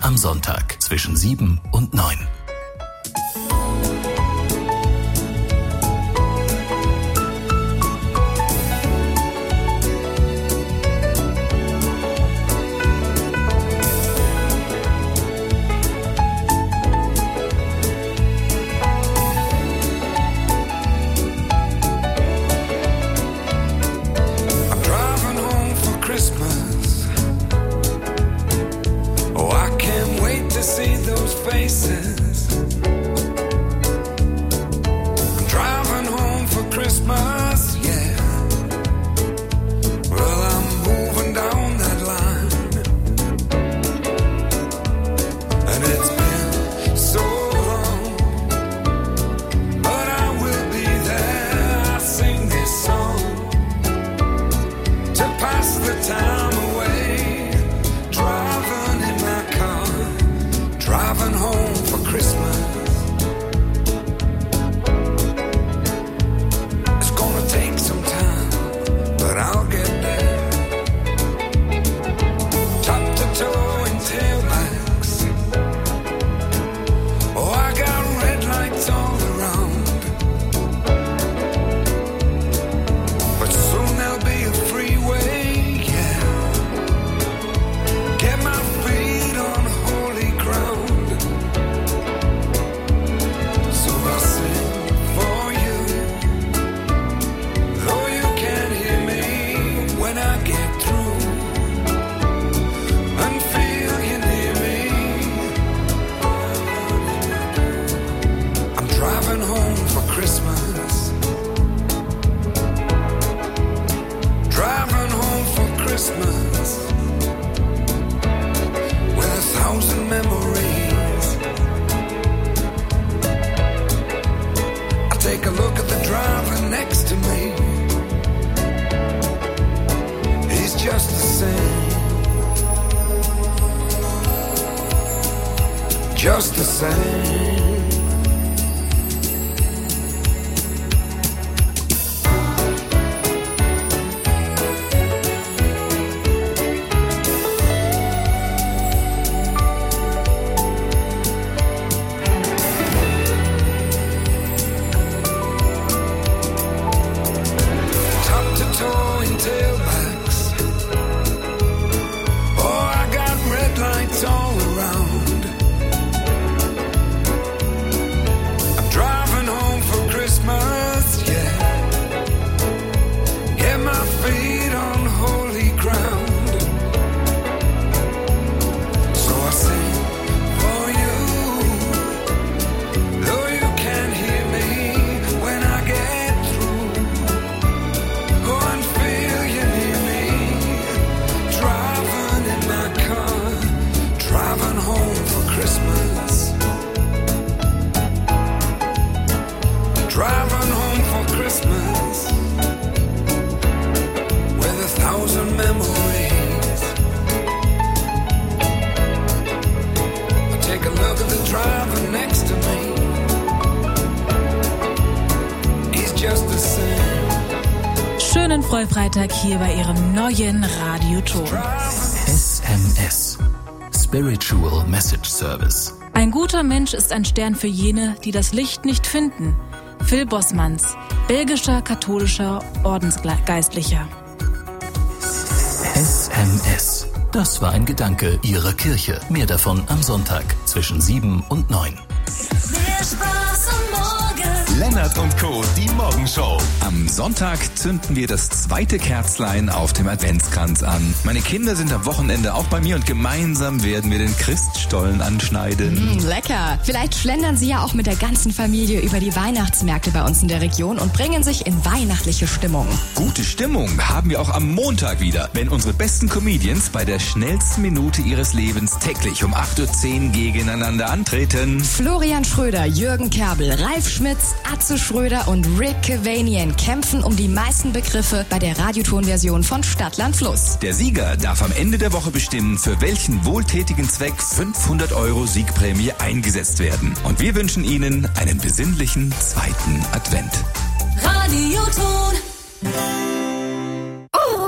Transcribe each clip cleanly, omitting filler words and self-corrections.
am Sonntag zwischen 7 und 9. Just the same. Top to toe in tailbacks. Oh, I got red lights all around. Driving home for Christmas with 1,000 memories. I take a look at the driver next to me. He's just the same. Schönen Freifreitag hier bei Ihrem neuen Radioton. SMS. Spiritual Message Service. Ein guter Mensch ist ein Stern für jene, die das Licht nicht finden. Phil Bosmans, belgischer katholischer Ordensgeistlicher. SMS. Das war ein Gedanke Ihrer Kirche. Mehr davon am Sonntag zwischen 7 und 9. Mehr Spaß am Morgen. Lennart und Co., die Morgenshow. Am Sonntag zünden wir das zweite Kerzlein auf dem Adventskranz an. Meine Kinder sind am Wochenende auch bei mir und gemeinsam werden wir den Christstollen anschneiden. Lecker. Vielleicht schlendern Sie ja auch mit der ganzen Familie über die Weihnachtsmärkte bei uns in der Region und bringen sich in weihnachtliche Stimmung. Gute Stimmung haben wir auch am Montag wieder, wenn unsere besten Comedians bei der schnellsten Minute ihres Lebens täglich um 8.10 Uhr gegeneinander antreten. Florian Schröder, Jürgen Kerbel, Ralf Schmitz, Atze Schröder und Rick Cavanian kämpfen um die meisten Begriffe bei der Radioton-Version von Stadt, Land, Fluss. Der Sieger darf am Ende der Woche bestimmen, für welchen wohltätigen Zweck 500 € Siegprämie eingesetzt werden. Und wir wünschen Ihnen einen besinnlichen zweiten Advent. Radioton. Oh, das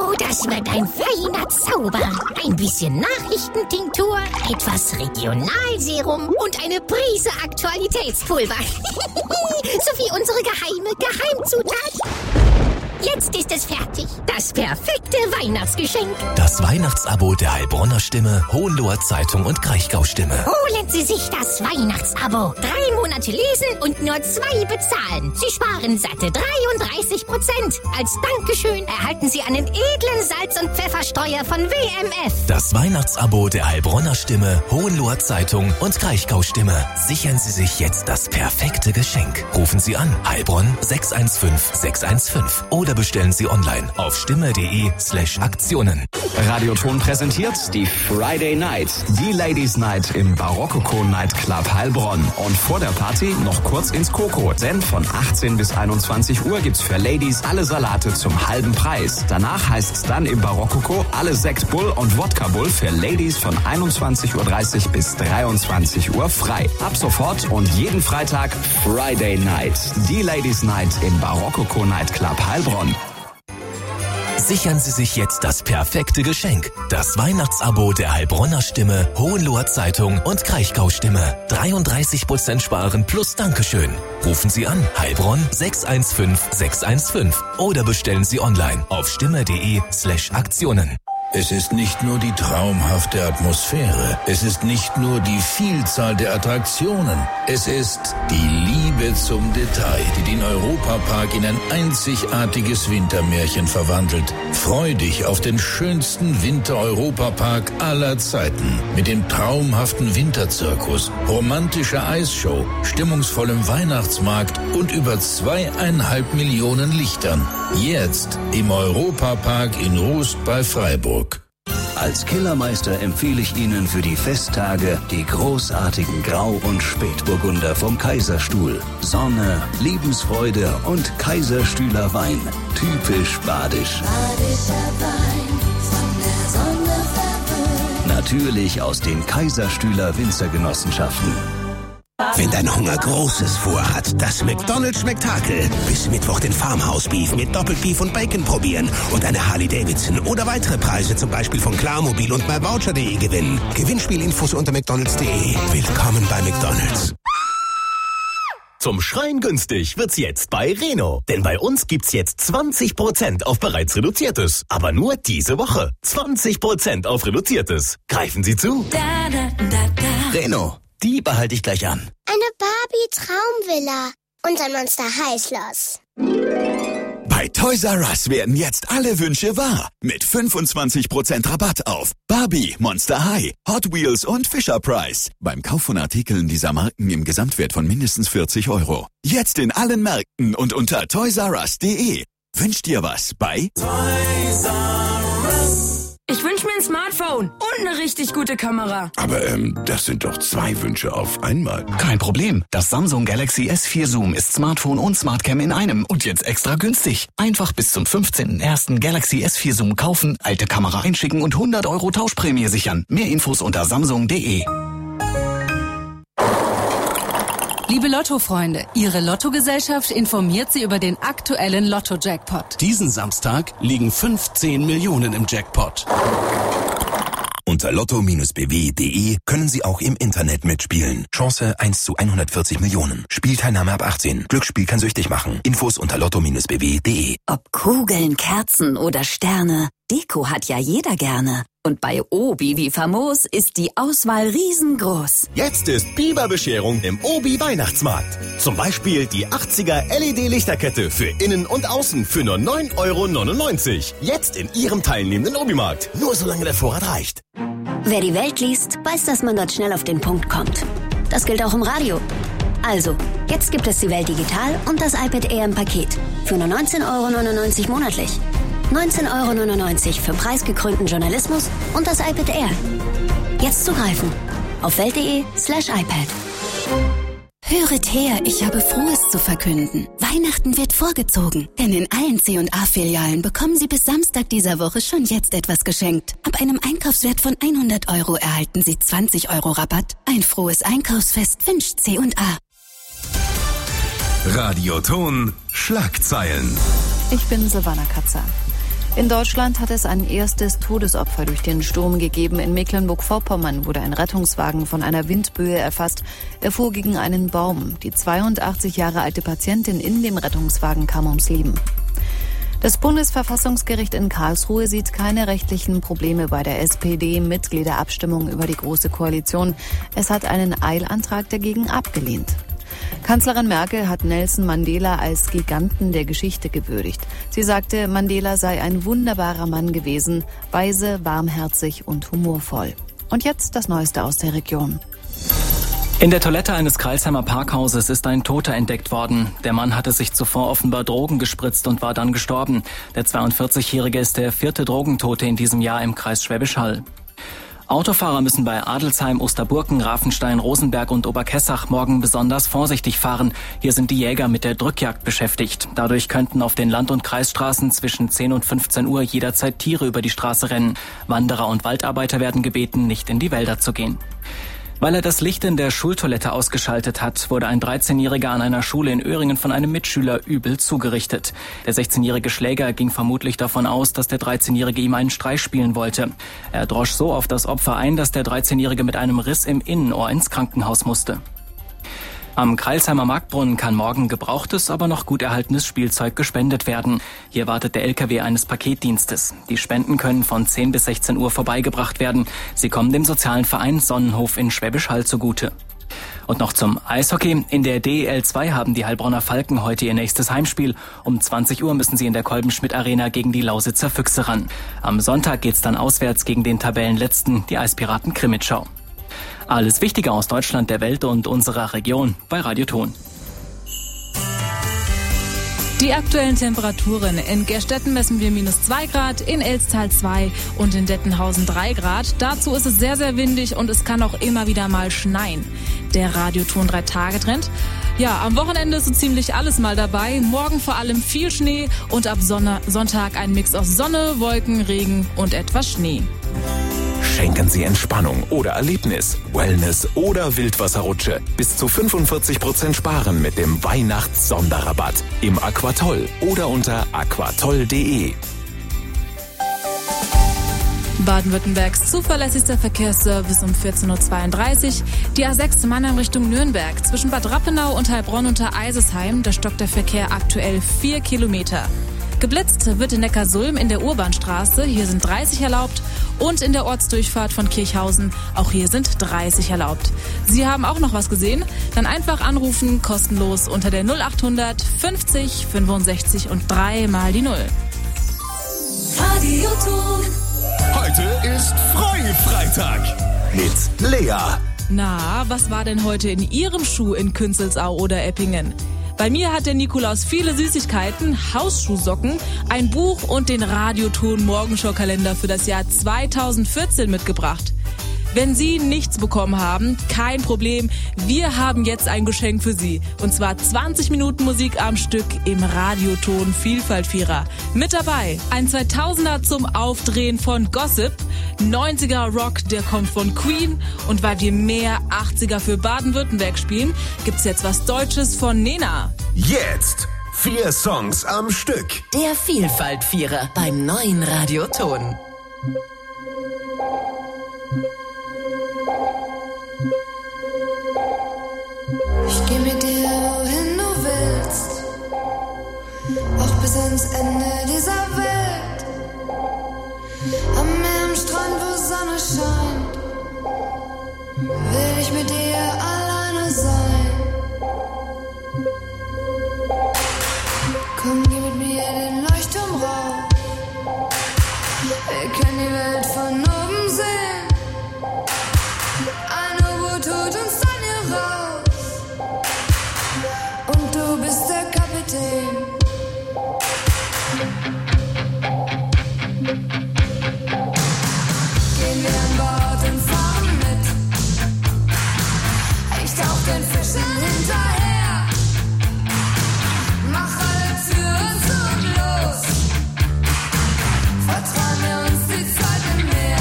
wird ein feiner Zauber. Ein bisschen Nachrichtentinktur, etwas Regionalserum und eine Prise Aktualitätspulver. Sowie unsere geheime Geheimzutat. Jetzt ist es fertig. Das perfekte Weihnachtsgeschenk. Das Weihnachtsabo der Heilbronner Stimme, Hohenloher Zeitung und Kraichgau Stimme. Holen Sie sich das Weihnachtsabo. 3 Monate lesen und nur 2 bezahlen. Sie sparen satte 33%. Als Dankeschön erhalten Sie einen edlen Salz- und Pfefferstreuer von WMF. Das Weihnachtsabo der Heilbronner Stimme, Hohenloher Zeitung und Kraichgau Stimme. Sichern Sie sich jetzt das perfekte Geschenk. Rufen Sie an Heilbronn 615 615 oder bestellen Sie online auf stimme.de/Aktionen. Radioton präsentiert die Friday Night, die Ladies Night im Barockoko Nightclub Heilbronn. Und vor der Party noch kurz ins Coco, denn von 18 bis 21 Uhr gibt's für Ladies alle Salate zum halben Preis. Danach heißt's dann im Barockoko alle Sekt Bull und Wodka Bull für Ladies von 21:30 Uhr bis 23 Uhr frei. Ab sofort und jeden Freitag Friday Night, die Ladies Night im Barockoko Nightclub Heilbronn. Sichern Sie sich jetzt das perfekte Geschenk. Das Weihnachtsabo der Heilbronner Stimme, Hohenloher Zeitung und Kraichgau Stimme. 33% sparen plus Dankeschön. Rufen Sie an Heilbronn 615 615 oder bestellen Sie online auf stimme.de/Aktionen. Es ist nicht nur die traumhafte Atmosphäre, es ist nicht nur die Vielzahl der Attraktionen, es ist die Liebe zum Detail, die den Europapark in ein einzigartiges Wintermärchen verwandelt. Freu dich auf den schönsten Winter-Europapark aller Zeiten mit dem traumhaften Winterzirkus, romantischer Eisshow, stimmungsvollem Weihnachtsmarkt und über 2,5 Millionen Lichtern. Jetzt im Europapark in Rust bei Freiburg. Als Kellermeister empfehle ich Ihnen für die Festtage die großartigen Grau- und Spätburgunder vom Kaiserstuhl. Sonne, Lebensfreude und Kaiserstühler Wein. Typisch badisch. Badischer Wein, von der Sonne verwöhnt. Natürlich aus den Kaiserstühler Winzergenossenschaften. Wenn dein Hunger Großes vorhat, das McDonald's-Spektakel. Bis Mittwoch den Farmhouse Beef mit Doppelbeef und Bacon probieren und eine Harley-Davidson oder weitere Preise zum Beispiel von Klarmobil und myvoucher.de gewinnen. Gewinnspielinfos unter McDonald's.de. Willkommen bei McDonald's. Zum Schreien günstig wird's jetzt bei Reno. Denn bei uns gibt's jetzt 20% auf bereits Reduziertes. Aber nur diese Woche. 20% auf Reduziertes. Greifen Sie zu. Reno. Die behalte ich gleich an. Eine Barbie-Traumvilla. Und ein Monster High Schloss. Bei Toys R Us werden jetzt alle Wünsche wahr. Mit 25% Rabatt auf Barbie, Monster High, Hot Wheels und Fisher-Price. Beim Kauf von Artikeln dieser Marken im Gesamtwert von mindestens 40 €. Jetzt in allen Märkten und unter toysrus.de. Wünsch dir was bei Toys R Us. Ich wünsche mir ein Smartphone und eine richtig gute Kamera. Aber das sind doch 2 Wünsche auf einmal. Kein Problem. Das Samsung Galaxy S4 Zoom ist Smartphone und Smartcam in einem und jetzt extra günstig. Einfach bis zum 15.01. Galaxy S4 Zoom kaufen, alte Kamera einschicken und 100 € Tauschprämie sichern. Mehr Infos unter samsung.de. Liebe Lotto-Freunde, Ihre Lottogesellschaft informiert Sie über den aktuellen Lotto-Jackpot. Diesen Samstag liegen 15 Millionen im Jackpot. Unter lotto-bw.de können Sie auch im Internet mitspielen. Chance 1 zu 140 Millionen. Spielteilnahme ab 18. Glücksspiel kann süchtig machen. Infos unter lotto-bw.de. Ob Kugeln, Kerzen oder Sterne, Deko hat ja jeder gerne. Und bei Obi wie famos ist die Auswahl riesengroß. Jetzt ist Biberbescherung im Obi Weihnachtsmarkt. Zum Beispiel die 80er LED-Lichterkette für Innen und Außen für nur 9,99 €. Jetzt in Ihrem teilnehmenden Obi-Markt. Nur solange der Vorrat reicht. Wer die Welt liest, weiß, dass man dort schnell auf den Punkt kommt. Das gilt auch im Radio. Also, jetzt gibt es die Welt digital und das iPad Air im Paket. Für nur 19,99 € monatlich. 19,99 € für preisgekrönten Journalismus und das iPad Air. Jetzt zugreifen. Auf welt.de/iPad. Höret her, ich habe Frohes zu verkünden. Weihnachten wird vorgezogen, denn in allen C&A-Filialen bekommen Sie bis Samstag dieser Woche schon jetzt etwas geschenkt. Ab einem Einkaufswert von 100 € erhalten Sie 20 € Rabatt. Ein frohes Einkaufsfest wünscht C&A. Radioton Schlagzeilen. Ich bin Silvana Katzer. In Deutschland hat es ein erstes Todesopfer durch den Sturm gegeben. In Mecklenburg-Vorpommern wurde ein Rettungswagen von einer Windböe erfasst. Er fuhr gegen einen Baum. Die 82 Jahre alte Patientin in dem Rettungswagen kam ums Leben. Das Bundesverfassungsgericht in Karlsruhe sieht keine rechtlichen Probleme bei der SPD-Mitgliederabstimmung über die Große Koalition. Es hat einen Eilantrag dagegen abgelehnt. Kanzlerin Merkel hat Nelson Mandela als Giganten der Geschichte gewürdigt. Sie sagte, Mandela sei ein wunderbarer Mann gewesen, weise, warmherzig und humorvoll. Und jetzt das Neueste aus der Region. In der Toilette eines Crailsheimer Parkhauses ist ein Toter entdeckt worden. Der Mann hatte sich zuvor offenbar Drogen gespritzt und war dann gestorben. Der 42-Jährige ist der 4. Drogentote in diesem Jahr im Kreis Schwäbisch Hall. Autofahrer müssen bei Adelsheim, Osterburken, Ravenstein, Rosenberg und Oberkessach morgen besonders vorsichtig fahren. Hier sind die Jäger mit der Drückjagd beschäftigt. Dadurch könnten auf den Land- und Kreisstraßen zwischen 10 und 15 Uhr jederzeit Tiere über die Straße rennen. Wanderer und Waldarbeiter werden gebeten, nicht in die Wälder zu gehen. Weil er das Licht in der Schultoilette ausgeschaltet hat, wurde ein 13-Jähriger an einer Schule in Öhringen von einem Mitschüler übel zugerichtet. Der 16-jährige Schläger ging vermutlich davon aus, dass der 13-jährige ihm einen Streich spielen wollte. Er drosch so auf das Opfer ein, dass der 13-jährige mit einem Riss im Innenohr ins Krankenhaus musste. Am Crailsheimer Marktbrunnen kann morgen gebrauchtes, aber noch gut erhaltenes Spielzeug gespendet werden. Hier wartet der LKW eines Paketdienstes. Die Spenden können von 10 bis 16 Uhr vorbeigebracht werden. Sie kommen dem sozialen Verein Sonnenhof in Schwäbisch Hall zugute. Und noch zum Eishockey. In der DEL 2 haben die Heilbronner Falken heute ihr nächstes Heimspiel. Um 20 Uhr müssen sie in der Kolbenschmidt-Arena gegen die Lausitzer Füchse ran. Am Sonntag geht's dann auswärts gegen den Tabellenletzten, die Eispiraten Krimitschau. Alles Wichtige aus Deutschland, der Welt und unserer Region bei Radio Ton. Die aktuellen Temperaturen. In Gerstetten messen wir -2 Grad, in Elstal 2 und in Dettenhausen 3 Grad. Dazu ist es sehr, sehr windig und es kann auch immer wieder mal schneien. Der Radioton 3-Tage-Trend. Ja, am Wochenende ist so ziemlich alles mal dabei. Morgen vor allem viel Schnee und ab Sonntag ein Mix aus Sonne, Wolken, Regen und etwas Schnee. Schenken Sie Entspannung oder Erlebnis, Wellness oder Wildwasserrutsche. Bis zu 45% sparen mit dem Weihnachts-Sonderrabatt im Aquatoll oder unter aquatoll.de. Baden-Württembergs zuverlässigster Verkehrsservice um 14.32 Uhr. Die A6 Mannheim Richtung Nürnberg. Zwischen Bad Rappenau und Heilbronn unter Eisesheim. Da stockt der Verkehr aktuell 4 Kilometer. Geblitzt wird in Neckarsulm in der Urbanstraße. Hier sind 30 erlaubt. Und in der Ortsdurchfahrt von Kirchhausen. Auch hier sind 30 erlaubt. Sie haben auch noch was gesehen? Dann einfach anrufen, kostenlos unter der 0800 50 65 und 3 mal die 0. Radio Ton. Heute ist Freitag mit Lea. Na, was war denn heute in Ihrem Schuh in Künzelsau oder Eppingen? Bei mir hat der Nikolaus viele Süßigkeiten, Hausschuhsocken, ein Buch und den Radioton-Morgenschau-Kalender für das Jahr 2014 mitgebracht. Wenn Sie nichts bekommen haben, kein Problem. Wir haben jetzt ein Geschenk für Sie. Und zwar 20 Minuten Musik am Stück im Radioton Vielfaltvierer. Mit dabei ein 2000er zum Aufdrehen von Gossip, 90er Rock, der kommt von Queen. Und weil wir mehr 80er für Baden-Württemberg spielen, gibt's jetzt was Deutsches von Nena. Jetzt 4 Songs am Stück. Der Vielfaltvierer beim neuen Radioton. Ich geh mit dir, wohin du willst, auch bis ans Ende dieser Welt. Am Meer, am Strand, wo Sonne scheint, will ich mit dir alleine sein. Komm, geh mit mir den Leuchtturm rauf, wir können die Welt von oben sehen. Ein U-Boot holt uns dann hier raus und du bist der Kapitän. Gehen wir an Bord und fahren mit. Ich tauch den Fischen hinterher. Mach alle Türen zu und los. Vertrauen wir uns die Zeit im Meer.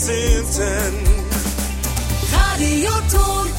Jahrzehnten. Radioton.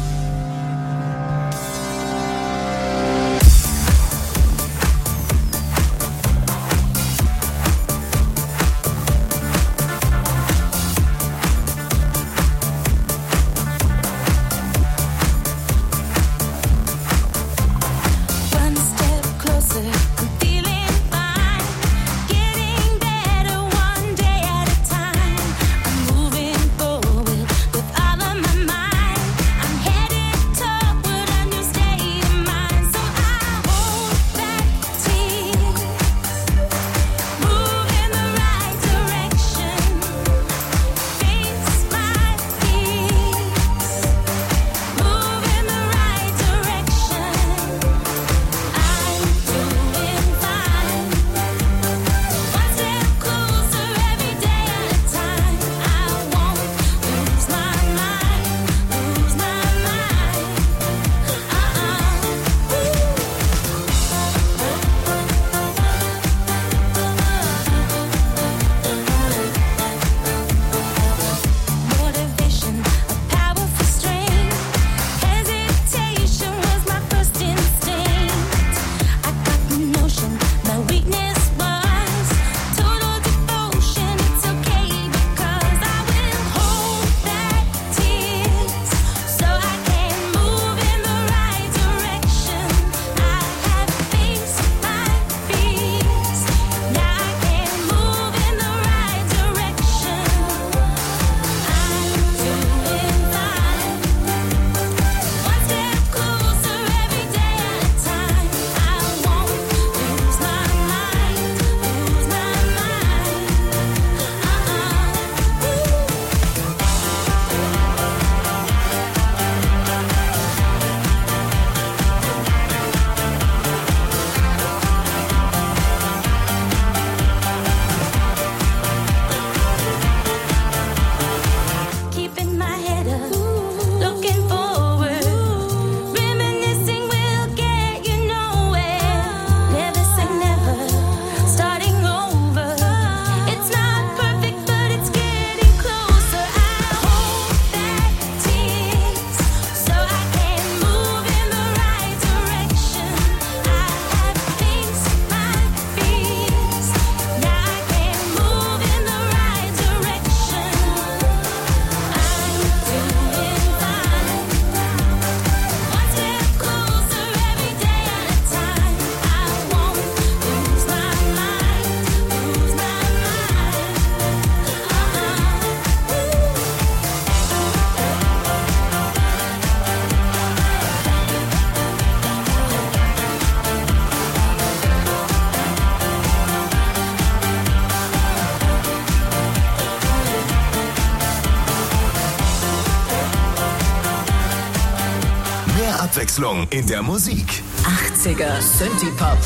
Abwechslung in der Musik. 80er Synthie-Pop.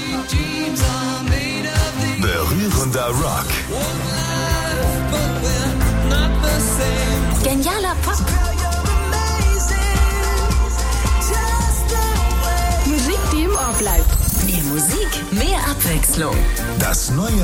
Berührender Rock. Genialer Pop. Musik, die im Ohr bleibt. Mehr Musik, mehr Abwechslung. Das neue